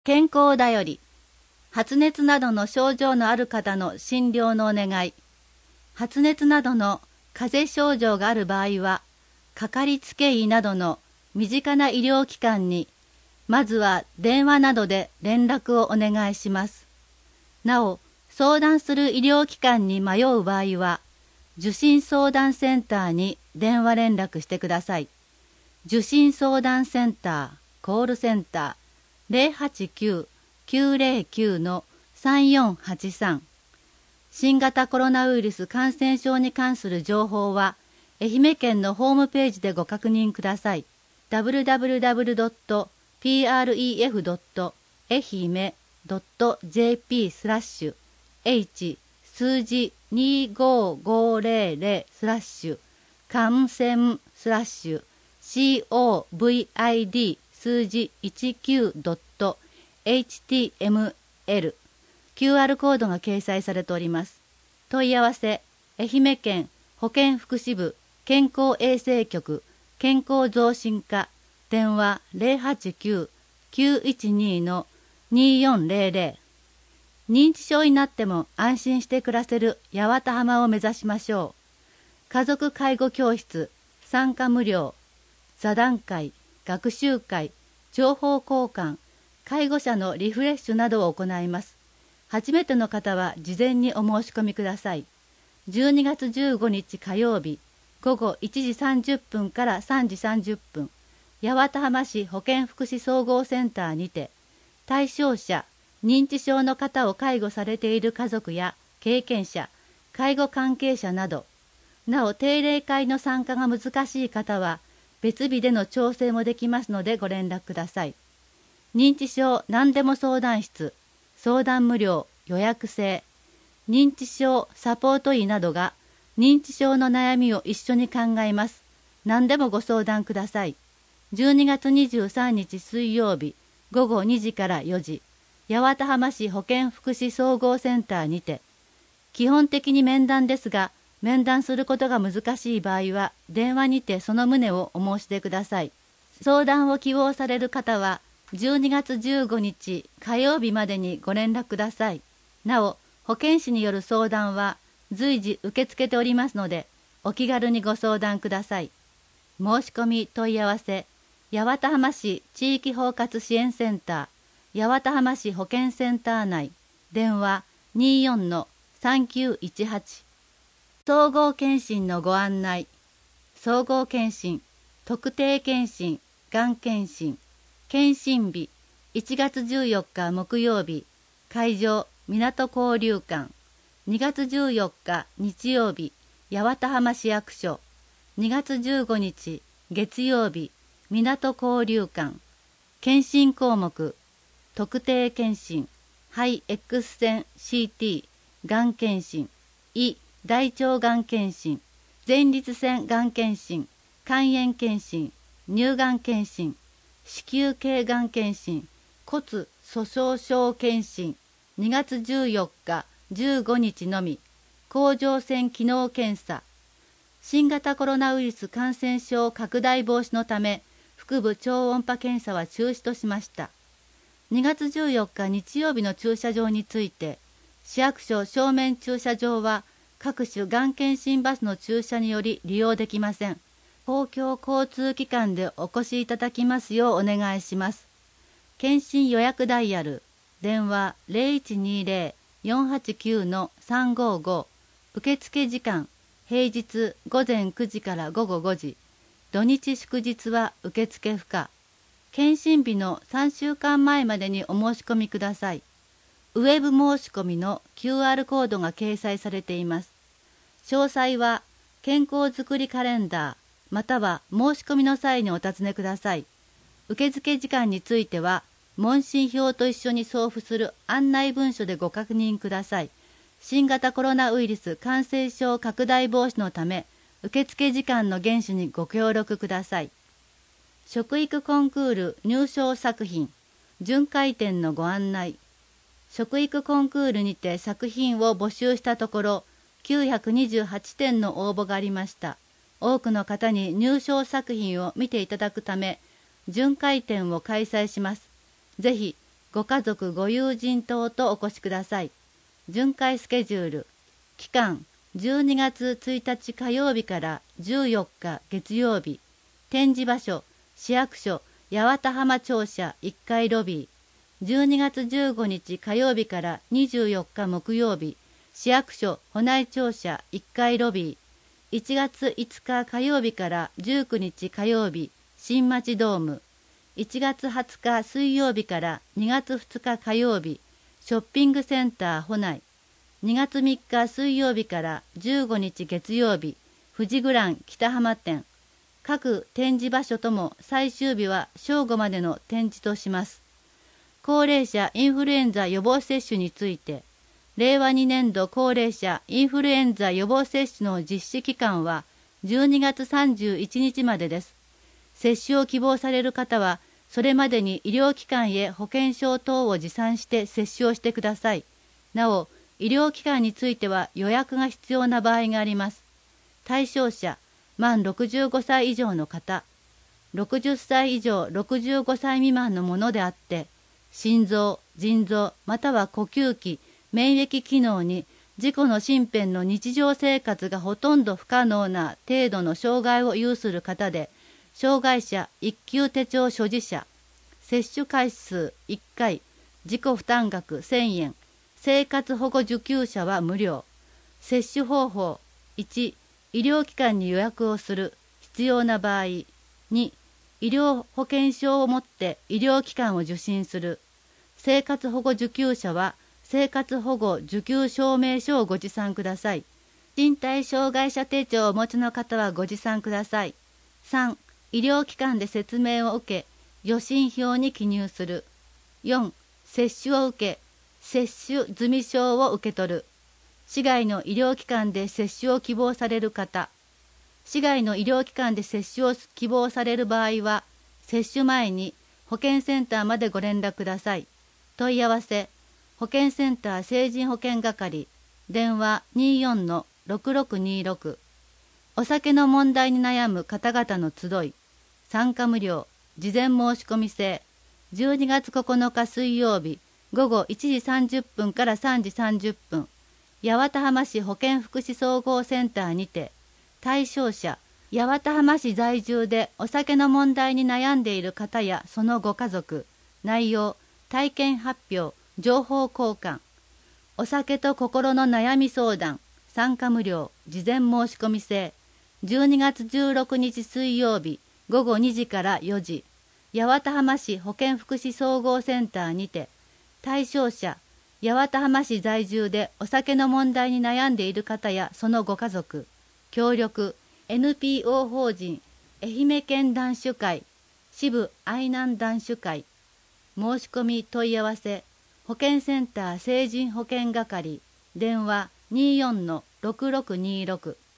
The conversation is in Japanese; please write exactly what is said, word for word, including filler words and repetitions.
健康だより、発熱などの症状のある方の診療のお願い。発熱などの風邪症状がある場合は、かかりつけ医などの身近な医療機関に、まずは電話などで連絡をお願いします。なお、相談する医療機関に迷う場合は、受診相談センターに電話連絡してください。受診相談センター、コールセンター、ゼロはちきゅう きゅうゼロきゅう のさんよんはちさん。新型コロナウイルス感染症に関する情報は、愛媛県のホームページでご確認ください。ダブリューダブリューダブリュードットプレフドットえひめドットジェーピー スラッシュ H 数字にーごーごーぜろぜろスラッシュ感染スラッシュ コビド数字いちきゅうドットエイチティーエムエル キューアール コードが掲載されております。問い合わせ、愛媛県保健福祉部健康衛生局健康増進課電話ゼロはちきゅう きゅういちに のにーよんゼロゼロ。認知症になっても安心して暮らせる八幡浜を目指しましょう。家族介護教室、参加無料、座談会、学習会、情報交換、介護者のリフレッシュなどを行います。初めての方は事前にお申し込みください。じゅうにがつじゅうごにち火曜日、午後いちじさんじゅっぷんからさんじさんじゅっぷん、八幡浜市保健福祉総合センターにて、対象者、認知症の方を介護されている家族や経験者、介護関係者など、なお定例会の参加が難しい方は、別日での調整もできますのでご連絡ください。認知症何でも相談室、相談無料、予約制、認知症サポート医などが認知症の悩みを一緒に考えます。何でもご相談ください。じゅうにがつにじゅうさんにち水曜日午後にじからよじ、八幡浜市保健福祉総合センターにて、基本的に面談ですが、面談することが難しい場合は、電話にてその旨をお申し出ください。相談を希望される方は、じゅうにがつじゅうごにち火曜日までにご連絡ください。なお、保健師による相談は随時受け付けておりますので、お気軽にご相談ください。申し込み問い合わせ、八幡浜市地域包括支援センター、八幡浜市保健センター内、電話にーよんのさんきゅういちはち。総合検診のご案内。総合検診、特定検診、がん検診、検診日、いちがつじゅうよっか木曜日、会場、港交流館、にがつじゅうよっか日曜日、八幡浜市役所、にがつじゅうごにち月曜日、港交流館、検診項目、特定検診、肺 X 線 シーティー、がん検診、胃大腸がん検診、前立腺がん検診、肝炎検診、乳がん検診、子宮頸がん検診、骨粗鬆症検診、にがつじゅうよっかじゅうごにちのみ、甲状腺機能検査。新型コロナウイルス感染症拡大防止のため、腹部超音波検査は中止としました。にがつじゅうよっか日曜日の駐車場について、市役所正面駐車場は各種がん検診バスの駐車により利用できません。公共交通機関でお越しいただきますようお願いします。検診予約ダイヤル、電話 ゼロいちにゼロ よんはちきゅう のさんごーご。受付時間、平日ごぜんくじからごごごじ、土日祝日は受付不可。検診日のさんしゅうかんまえまでにお申し込みください。ウェブ申し込みの キューアール コードが掲載されています。詳細は健康づくりカレンダーまたは申し込みの際にお尋ねください。受付時間については問診票と一緒に送付する案内文書でご確認ください。新型コロナウイルス感染症拡大防止のため、受付時間の厳守にご協力ください。食育コンクール入賞作品、巡回展のご案内。食育コンクールにて作品を募集したところ、きゅうひゃくにじゅうはちてんの応募がありました。多くの方に入賞作品を見ていただくため、巡回展を開催します。ぜひ、 ご家族ご友人等とお越しください。巡回スケジュール。期間じゅうにがつついたち火曜日からじゅうよっか月曜日。展示場所市役所八幡浜庁舎いっかいロビー。じゅうにがつじゅうごにち火曜日からにじゅうよっか木曜日。市役所保内庁舎いっかいロビー。いちがついつか火曜日からじゅうくにち火曜日。新町ドーム。いちがつはつか水曜日からにがつふつか火曜日。ショッピングセンター保内。にがつみっか水曜日からじゅうごにち月曜日。富士グラン北浜店。各展示場所とも最終日は正午までの展示とします。高齢者インフルエンザ予防接種について、れいわにねんど高齢者インフルエンザ予防接種の実施期間はじゅうにがつさんじゅういちにちまでです。接種を希望される方は、それまでに医療機関へ保険証等を持参して接種をしてください。なお、医療機関については予約が必要な場合があります。対象者、満ろくじゅうごさい以上の方、ろくじゅっさい以上ろくじゅうごさい未満のものであって、心臓、腎臓、または呼吸器、免疫機能に自己の身辺の日常生活がほとんど不可能な程度の障害を有する方で、障害者一級手帳所持者、接種回数いっかい、自己負担額せんえん、生活保護受給者は無料。接種方法いち、医療機関に予約をする、必要な場合。に、医療保険証を持って医療機関を受診する。生活保護受給者は生活保護受給証明書をご持参ください。身体障害者手帳をお持ちの方はご持参ください。さん、医療機関で説明を受け、予診票に記入する。よん、接種を受け、接種済証を受け取る。市外の医療機関で接種を希望される方。市外の医療機関で接種を希望される場合は、接種前に保健センターまでご連絡ください。問い合わせ、保健センター成人保健係、電話 にじゅうよんのろくろくにろく。お酒の問題に悩む方々の集い、参加無料、事前申し込み制、じゅうにがつここのか水曜日、午後いちじさんじゅっぷんからさんじさんじゅっぷん、八幡浜市保健福祉総合センターにて、対象者、八幡浜市在住でお酒の問題に悩んでいる方やそのご家族、内容、体験発表、情報交換、お酒と心の悩み相談、参加無料、事前申し込み制、じゅうにがつじゅうろくにち水曜日、午後にじからよじ、八幡浜市保健福祉総合センターにて、対象者、八幡浜市在住でお酒の問題に悩んでいる方やそのご家族、協力、エヌピーオー 法人、愛媛県男子会、支部愛南男子会、申し込み問い合わせ、保健センター成人保健係、電話 にじゅうよんのろくろくにろく。